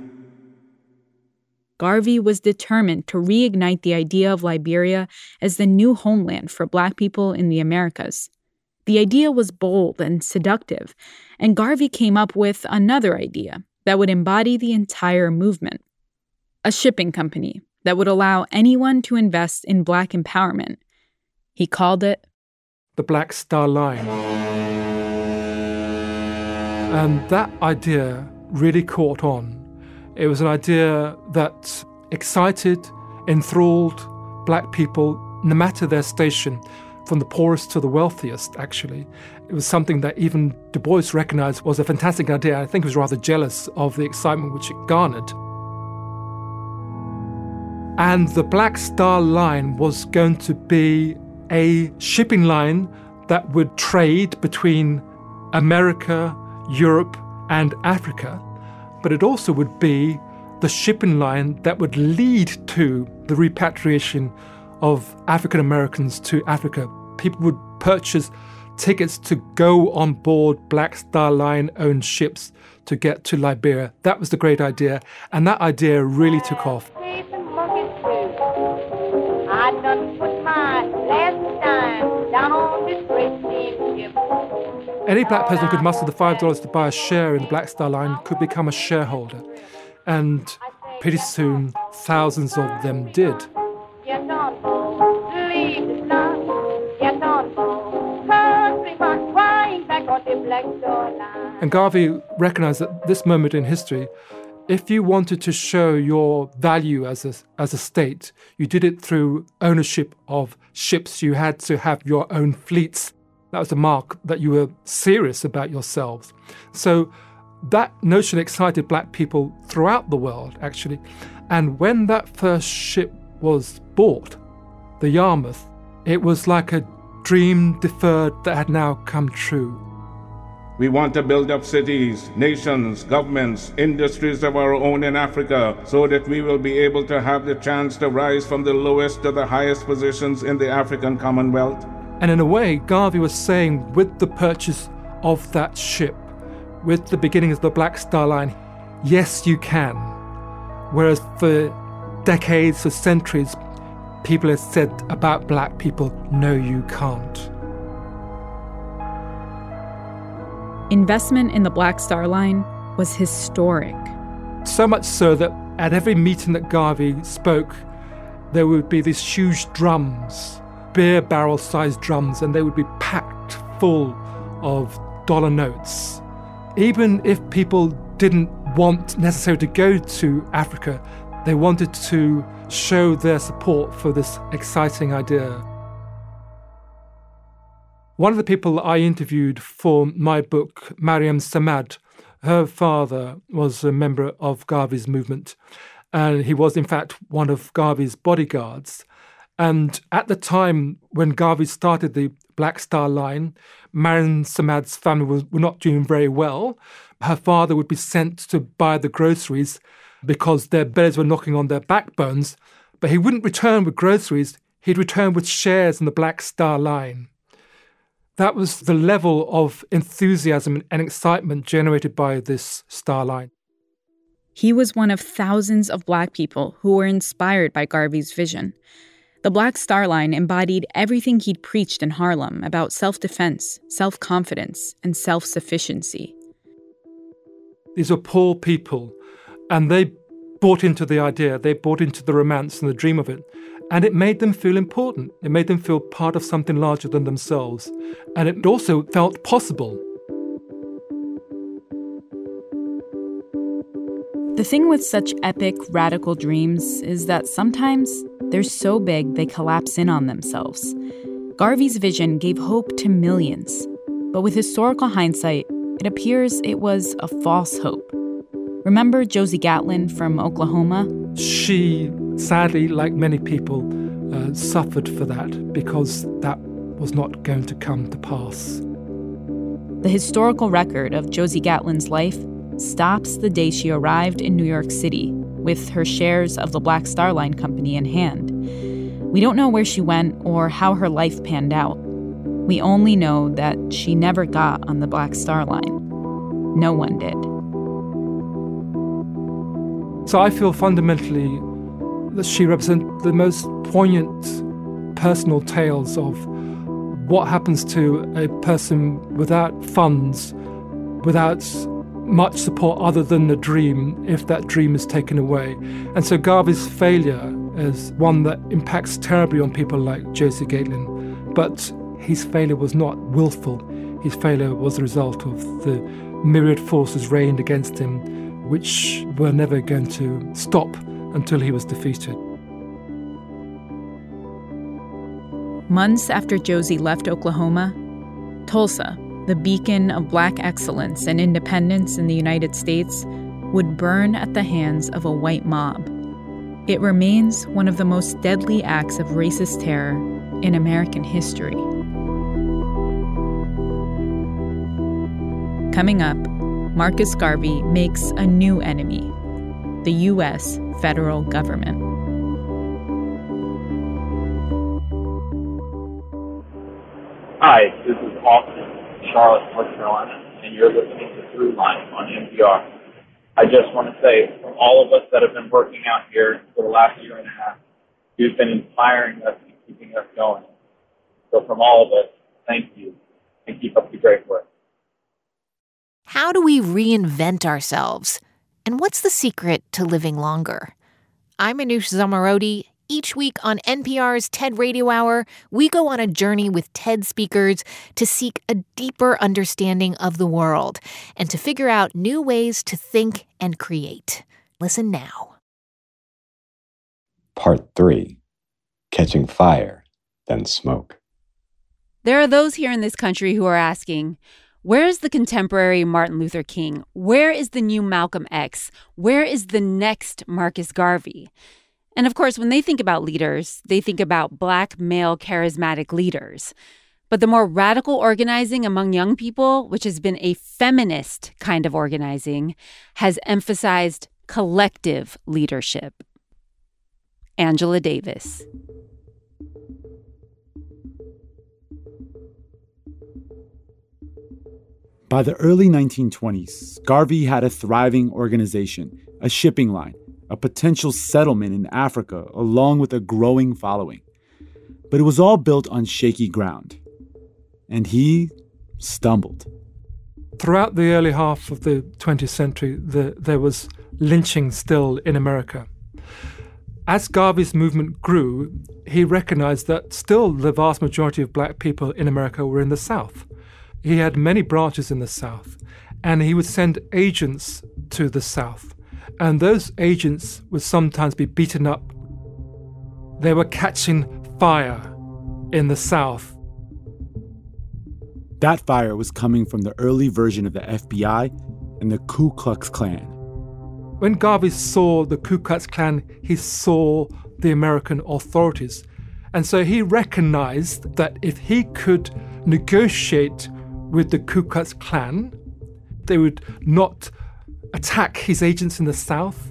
Garvey was determined to reignite the idea of Liberia as the new homeland for Black people in the Americas. The idea was bold and seductive, and Garvey came up with another idea that would embody the entire movement. A shipping company that would allow anyone to invest in Black empowerment. He called it the Black Star Line. And that idea really caught on. It was an idea that excited, enthralled Black people, no matter their station, from the poorest to the wealthiest, actually. It was something that even Du Bois recognized was a fantastic idea. I think he was rather jealous of the excitement which it garnered. And the Black Star Line was going to be a shipping line that would trade between America, Europe, and Africa. But it also would be the shipping line that would lead to the repatriation of African Americans to Africa. People would purchase tickets to go on board Black Star Line-owned ships to get to Liberia. That was the great idea, and that idea really took off. I done put my last dime down on this great steamship. Any Black person could muster the five dollars to buy a share in the Black Star Line, could become a shareholder. And pretty soon, thousands of them did. Get on board, leave the sun. Get on board, countryman crying back on the Black Star Line. And Garvey recognized that this moment in history, if you wanted to show your value as a, as a state, you did it through ownership of ships. You had to have your own fleets. That was a mark that you were serious about yourselves. So that notion excited Black people throughout the world, actually. And when that first ship was bought, the Yarmouth, it was like a dream deferred that had now come true. We want to build up cities, nations, governments, industries of our own in Africa, so that we will be able to have the chance to rise from the lowest to the highest positions in the African Commonwealth. And in a way, Garvey was saying, with the purchase of that ship, with the beginning of the Black Star Line, yes, you can. Whereas for decades, for centuries, people had said about Black people, no, you can't. Investment in the Black Star Line was historic. So much so that At every meeting that Garvey spoke, there would be these huge drums, beer barrel-sized drums, and they would be packed full of dollar notes. Even if people didn't want necessarily to go to Africa, they wanted to show their support for this exciting idea. One of the people I interviewed for my book, Mariam Samad, her father was a member of Garvey's movement, and he was, in fact, one of Garvey's bodyguards. And at the time when Garvey started the Black Star Line, Mariam Samad's family was, were not doing very well. Her father would be sent to buy the groceries because their bellies were knocking on their backbones, but he wouldn't return with groceries. He'd return with shares in the Black Star Line. That was the level of enthusiasm and excitement generated by this Star Line. He was one of thousands of Black people who were inspired by Garvey's vision. The Black Star Line embodied everything he'd preached in Harlem about self-defense, self-confidence, and self-sufficiency. These were poor people, and they bought into the idea, they bought into the romance and the dream of it, and it made them feel important. It made them feel part of something larger than themselves, and it also felt possible. The thing with such epic, radical dreams is that sometimes they're so big they collapse in on themselves. Garvey's vision gave hope to millions, but with historical hindsight, it appears it was a false hope. Remember Josie Gatlin from Oklahoma? She, sadly, like many people, uh, suffered for that because that was not going to come to pass. The historical record of Josie Gatlin's life stops the day she arrived in New York City with her shares of the Black Star Line Company in hand. We don't know where she went or how her life panned out. We only know that she never got on the Black Star Line. No one did. So I feel fundamentally that she represents the most poignant personal tales of what happens to a person without funds, without much support other than the dream, if that dream is taken away. And so Garvey's failure is one that impacts terribly on people like Josie Gatlin. But his failure was not willful. His failure was the result of the myriad forces reined against him, which were never going to stop until he was defeated. Months after Josie left Oklahoma, Tulsa, the beacon of Black excellence and independence in the United States, would burn at the hands of a white mob. It remains one of the most deadly acts of racist terror in American history. Coming up, Marcus Garvey makes a new enemy, the U S federal government. Hi, this is Austin, Charlotte, North Carolina, and you're listening to Throughline on N P R. I just want to say, from all of us that have been working out here for the last year and a half, you've been inspiring us and keeping us going. So from all of us, thank you, and keep up the great work. How do we reinvent ourselves? And what's the secret to living longer? I'm Anoush Zomorodi. Each week on N P R's TED Radio Hour, we go on a journey with TED speakers to seek a deeper understanding of the world and to figure out new ways to think and create. Listen now. Part three, Catching Fire, Then Smoke. There are those here in this country who are asking, where is the contemporary Martin Luther King? Where is the new Malcolm X? Where is the next Marcus Garvey? And of course, when they think about leaders, they think about Black male charismatic leaders. But the more radical organizing among young people, which has been a feminist kind of organizing, has emphasized collective leadership. Angela Davis. By the early nineteen twenties, Garvey had a thriving organization, a shipping line, a potential settlement in Africa, along with a growing following. But it was all built on shaky ground. And he stumbled. Throughout the early half of the twentieth century, the, there was lynching still in America. As Garvey's movement grew, he recognized that still the vast majority of black people in America were in the South. He had many branches in the South, and he would send agents to the South. And those agents would sometimes be beaten up. They were catching fire in the South. That fire was coming from the early version of the F B I and the Ku Klux Klan. When Garvey saw the Ku Klux Klan, he saw the American authorities. And so he recognized that if he could negotiate with the Ku Klux Klan, they would not attack his agents in the South.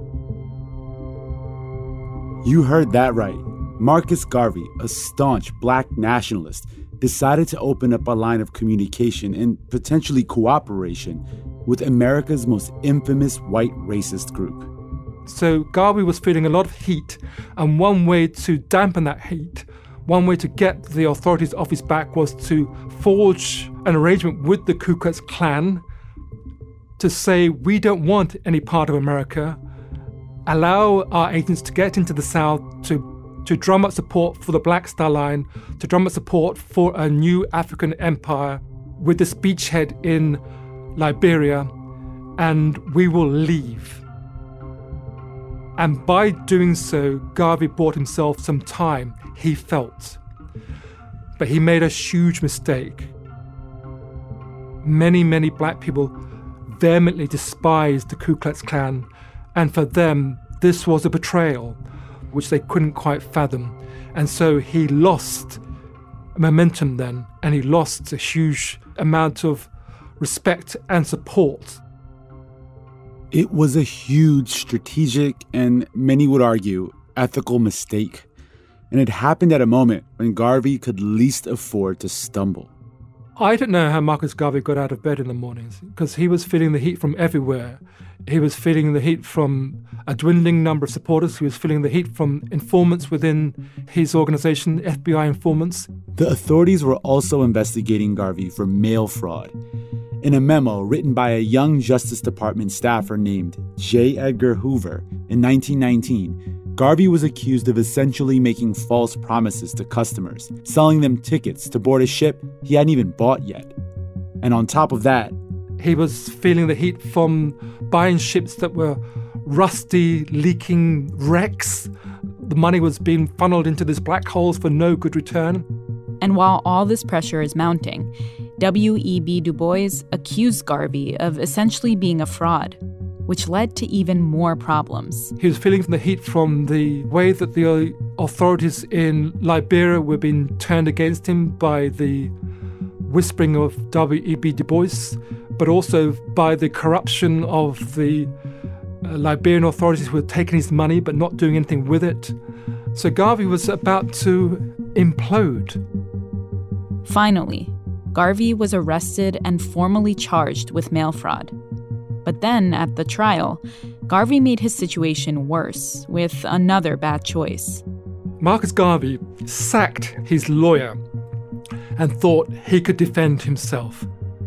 You heard that right. Marcus Garvey, a staunch black nationalist, decided to open up a line of communication and potentially cooperation with America's most infamous white racist group. So Garvey was feeling a lot of heat, and one way to dampen that heat, one way to get the authorities off his back was to forge an arrangement with the Ku Klux Klan to say, we don't want any part of America, allow our agents to get into the South to to drum up support for the Black Star Line, to drum up support for a new African empire with this beachhead in Liberia, and we will leave. And by doing so, Garvey bought himself some time, he felt. But he made a huge mistake. Many, many black people vehemently despised the Ku Klux Klan, and for them, this was a betrayal, which they couldn't quite fathom. And so he lost momentum then, and he lost a huge amount of respect and support. It was a huge strategic and, many would argue, ethical mistake. And it happened at a moment when Garvey could least afford to stumble. I don't know how Marcus Garvey got out of bed in the mornings, because he was feeling the heat from everywhere. He was feeling the heat from a dwindling number of supporters. He was feeling the heat from informants within his organization, F B I informants. The authorities were also investigating Garvey for mail fraud. In a memo written by a young Justice Department staffer named J. Edgar Hoover in nineteen nineteen, Garvey was accused of essentially making false promises to customers, selling them tickets to board a ship he hadn't even bought yet. And on top of that, he was feeling the heat from buying ships that were rusty, leaking wrecks. The money was being funneled into these black holes for no good return. And while all this pressure is mounting, W E B Du Bois accused Garvey of essentially being a fraud, which led to even more problems. He was feeling the heat from the way that the authorities in Liberia were being turned against him by the whispering of W E B Du Bois, but also by the corruption of the uh, Liberian authorities who were taking his money but not doing anything with it. So Garvey was about to implode. Finally, Garvey was arrested and formally charged with mail fraud. But then, at the trial, Garvey made his situation worse with another bad choice. Marcus Garvey sacked his lawyer and thought he could defend himself.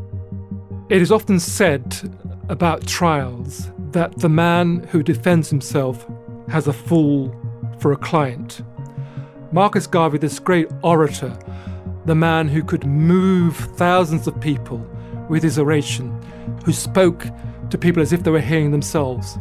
It is often said about trials that the man who defends himself has a fool for a client. Marcus Garvey, this great orator, the man who could move thousands of people with his oration, who spoke to people as if they were hearing themselves.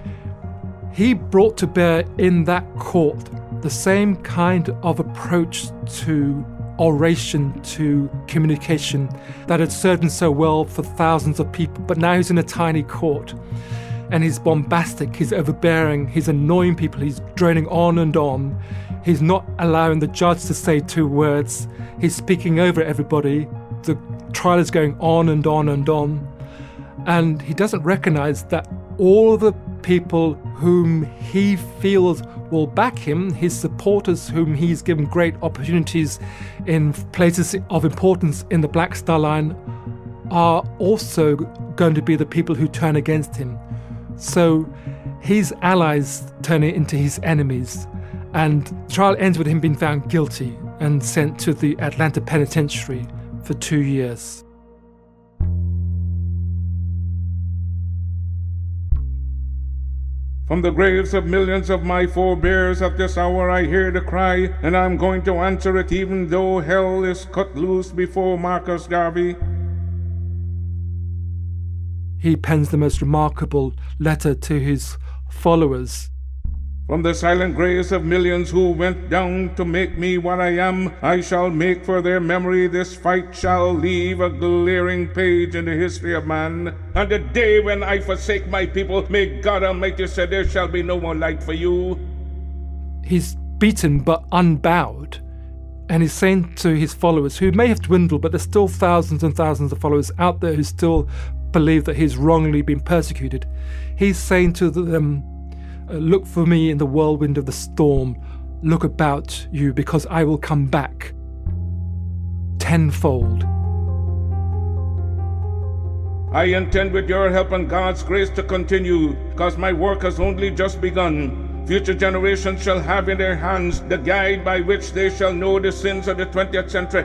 He brought to bear in that court the same kind of approach to oration, to communication that had served him so well for thousands of people. But now he's in a tiny court, and he's bombastic, he's overbearing, he's annoying people, he's droning on and on. He's not allowing the judge to say two words. He's speaking over everybody. The trial is going on and on and on. And he doesn't recognize that all the people whom he feels will back him, his supporters whom he's given great opportunities in places of importance in the Black Star Line, are also going to be the people who turn against him. So his allies turn into his enemies. And the trial ends with him being found guilty and sent to the Atlanta Penitentiary for two years. From the graves of millions of my forebears at this hour I hear the cry, and I'm going to answer it even though hell is cut loose before Marcus Garvey. He pens the most remarkable letter to his followers. From the silent graves of millions who went down to make me what I am, I shall make for their memory this fight shall leave a glaring page in the history of man. And the day when I forsake my people, may God Almighty say there shall be no more light for you. He's beaten but unbowed. And he's saying to his followers, who may have dwindled, but there's still thousands and thousands of followers out there who still believe that he's wrongly been persecuted. He's saying to them, look for me in the whirlwind of the storm. Look about you, because I will come back tenfold. I intend with your help and God's grace to continue, because my work has only just begun. Future generations shall have in their hands the guide by which they shall know the sins of the twentieth century.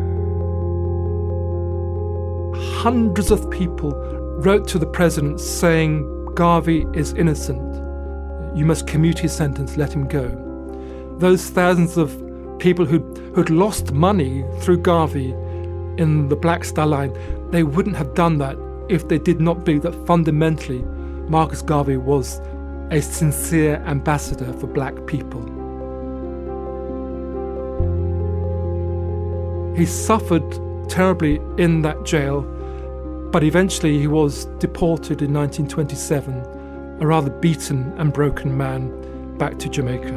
Hundreds of people wrote to the president saying Garvey is innocent. You must commute his sentence, let him go. Those thousands of people who'd, who'd lost money through Garvey in the Black Star Line, they wouldn't have done that if they did not believe that fundamentally Marcus Garvey was a sincere ambassador for black people. He suffered terribly in that jail, but eventually he was deported in nineteen twenty-seven, a rather beaten and broken man, back to Jamaica.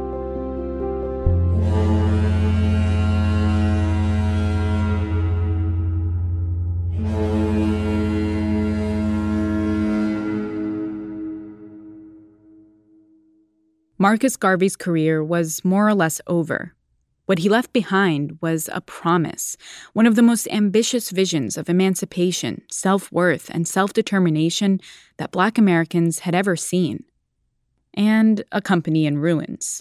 Marcus Garvey's career was more or less over. What he left behind was a promise, one of the most ambitious visions of emancipation, self-worth, and self-determination that Black Americans had ever seen. And a company in ruins.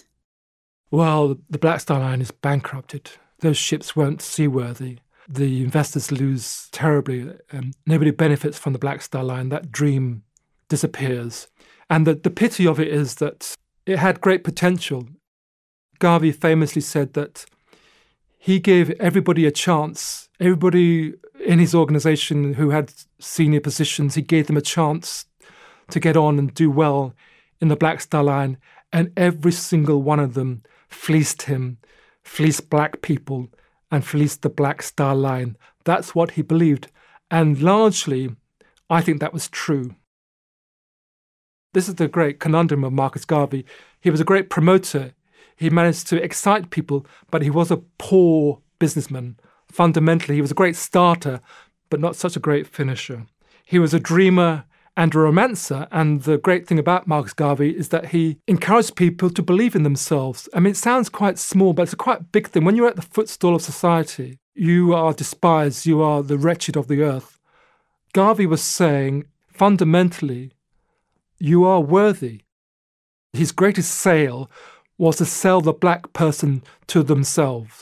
Well, the Black Star Line is bankrupted. Those ships weren't seaworthy. The investors lose terribly. Um, nobody benefits from the Black Star Line. That dream disappears. And the, the pity of it is that it had great potential. Garvey famously said that he gave everybody a chance. Everybody in his organization who had senior positions, he gave them a chance to get on and do well in the Black Star Line, and every single one of them fleeced him, fleeced black people, and fleeced the Black Star Line. That's what he believed, and largely, I think that was true. This is the great conundrum of Marcus Garvey. He was a great promoter. He managed to excite people, but he was a poor businessman. Fundamentally, he was a great starter, but not such a great finisher. He was a dreamer and a romancer, and the great thing about Marcus Garvey is that he encouraged people to believe in themselves. I mean, it sounds quite small, but it's a quite big thing. When you're at the footstool of society, you are despised, you are the wretched of the earth. Garvey was saying, fundamentally, you are worthy. His greatest sale was to sell the black person to themselves.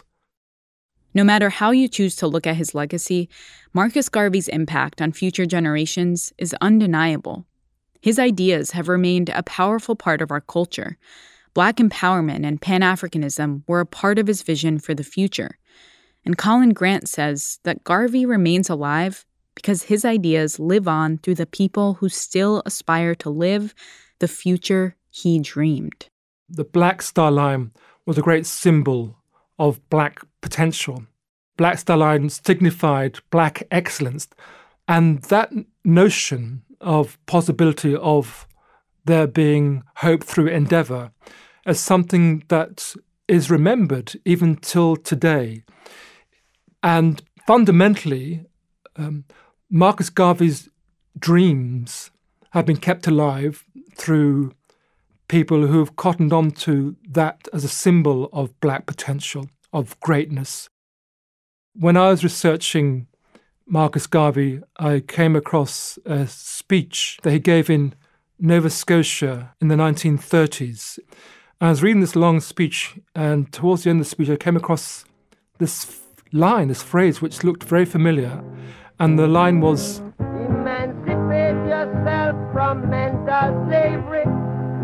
No matter how you choose to look at his legacy, Marcus Garvey's impact on future generations is undeniable. His ideas have remained a powerful part of our culture. Black empowerment and Pan-Africanism were a part of his vision for the future. And Colin Grant says that Garvey remains alive because his ideas live on through the people who still aspire to live the future he dreamed. The Black Star Line was a great symbol of black potential. Black Star Line signified black excellence. And that notion of possibility of there being hope through endeavour is something that is remembered even till today. And fundamentally, um, Marcus Garvey's dreams have been kept alive through people who have cottoned on to that as a symbol of black potential, of greatness. When I was researching Marcus Garvey, I came across a speech that he gave in Nova Scotia in the nineteen thirties. I was reading this long speech, and towards the end of the speech, I came across this line, this phrase, which looked very familiar. And the line was, "Emancipate yourself from mental slavery.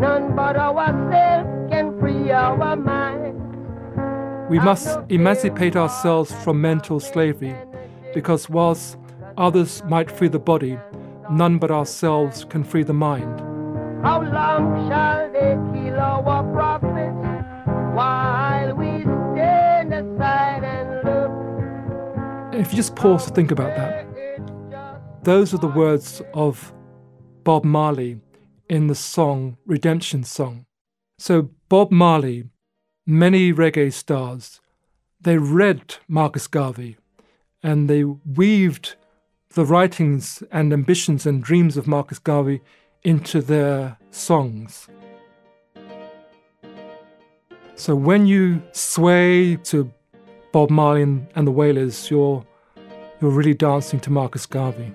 about ourselves can free our minds. We must emancipate ourselves from mental slavery, because whilst others might free the body, none but ourselves can free the mind. How long shall they kill our prophets while we stand aside and look? If you just pause to think about that, those are the words of Bob Marley in the song Redemption Song. So Bob Marley, many reggae stars, they read Marcus Garvey and they weaved the writings and ambitions and dreams of Marcus Garvey into their songs. So when you sway to Bob Marley and, and the Wailers, you're, you're really dancing to Marcus Garvey.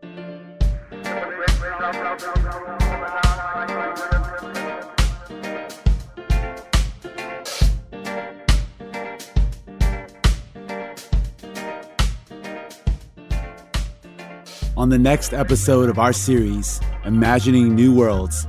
On the next episode of our series, Imagining New Worlds,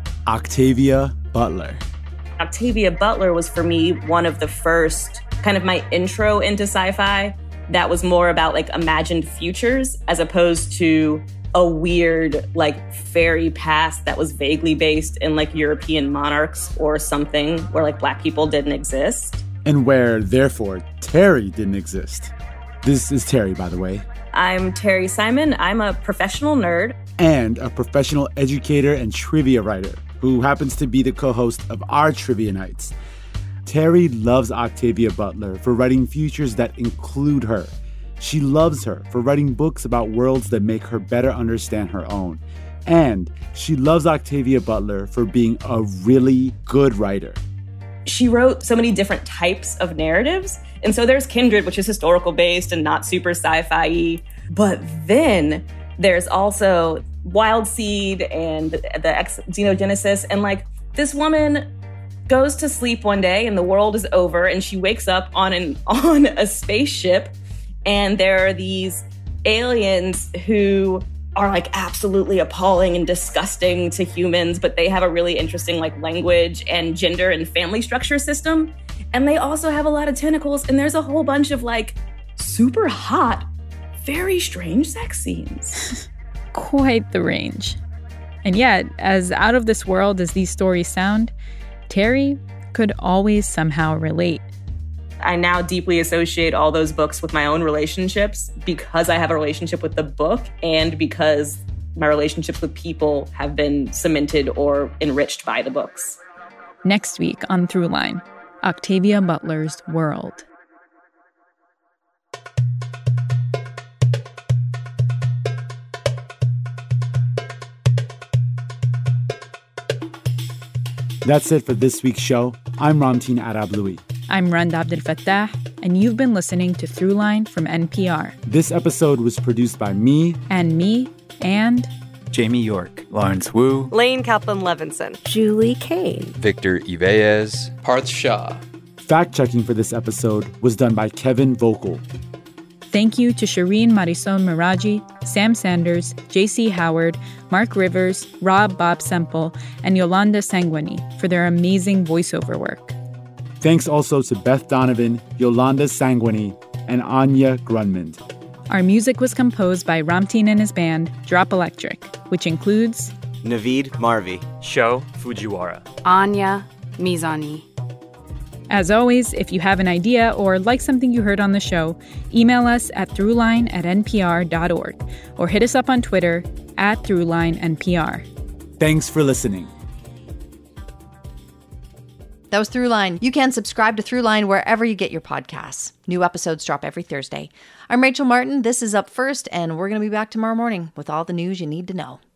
Octavia Butler. Octavia Butler was, for me, one of the first, kind of my intro into sci-fi that was more about like imagined futures as opposed to a weird like fairy past that was vaguely based in like European monarchs or something where like Black people didn't exist. And where, therefore, Terry didn't exist. This is Terry, by the way. I'm Terry Simon. I'm a professional nerd. And a professional educator and trivia writer who happens to be the co-host of our Trivia Nights. Terry loves Octavia Butler for writing futures that include her. She loves her for writing books about worlds that make her better understand her own. And she loves Octavia Butler for being a really good writer. She wrote so many different types of narratives. And so there's Kindred, which is historical based and not super sci-fi-y. But then there's also Wild Seed and the Ex- Xenogenesis. And like this woman goes to sleep one day and the world is over and she wakes up on an on a spaceship and there are these aliens who are like absolutely appalling and disgusting to humans, but they have a really interesting like language and gender and family structure system. And they also have a lot of tentacles, and there's a whole bunch of like super hot, very strange sex scenes. Quite the range. And yet, as out of this world as these stories sound, Terry could always somehow relate. I now deeply associate all those books with my own relationships because I have a relationship with the book and because my relationships with people have been cemented or enriched by the books. Next week on Throughline, Octavia Butler's World. That's it for this week's show. I'm Ramtin Arablouei. I'm Rand Abdel Fattah, and you've been listening to Throughline from N P R. This episode was produced by me. And me, and... Jamie York, Lawrence Wu, Lane Kaplan-Levinson, Julie Kane, Victor Iveyes, Parth Shah. Fact-checking for this episode was done by Kevin Vogel. Thank you to Shireen Marisol Meraji, Sam Sanders, J C Howard, Mark Rivers, Rob Bob Semple, and Yolanda Sanguini for their amazing voiceover work. Thanks also to Beth Donovan, Yolanda Sanguini, and Anya Grunmond. Our music was composed by Ramtin and his band, Drop Electric, which includes Naveed Marvi, Sho Fujiwara, Anya Mizani. As always, if you have an idea or like something you heard on the show, email us at throughline at n p r dot org or hit us up on Twitter at throughlinenpr. Thanks for listening. That was Throughline. You can subscribe to Throughline wherever you get your podcasts. New episodes drop every Thursday. I'm Rachel Martin. This is Up First, and we're going to be back tomorrow morning with all the news you need to know.